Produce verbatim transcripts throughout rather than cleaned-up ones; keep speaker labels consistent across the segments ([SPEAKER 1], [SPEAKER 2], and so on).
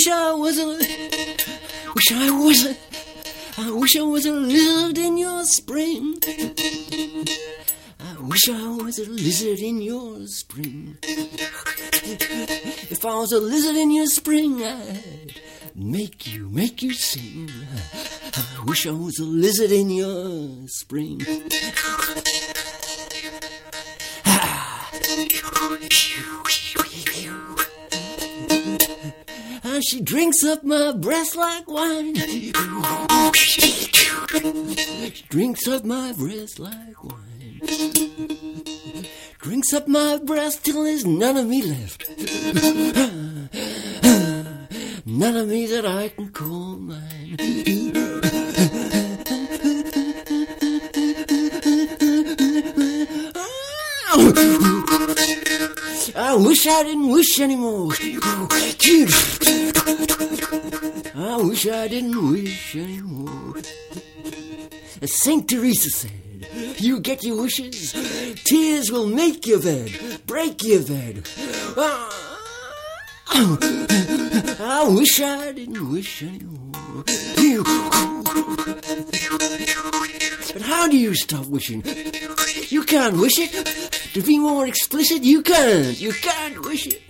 [SPEAKER 1] wish I was a, wish I was a, I wish I was a lizard in your spring. I wish I was a lizard in your spring. If I was a lizard in your spring, I'd make you, make you sing. I wish I was a lizard in your spring. Ah, she drinks up my breath like wine. She drinks up my breath like wine. Drinks up my breath till there's none of me left. None of me that I can call mine. I wish I didn't wish anymore. I wish I didn't wish anymore. As Saint Teresa said, you get your wishes, tears will make your bed, break your bed. I wish I didn't wish anymore. But how do you stop wishing? You can't wish it. To be more explicit, you can't. You can't wish it.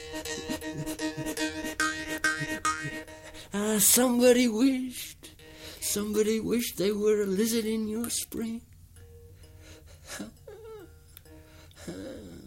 [SPEAKER 1] Ah, somebody wished, somebody wished they were a lizard in your spring.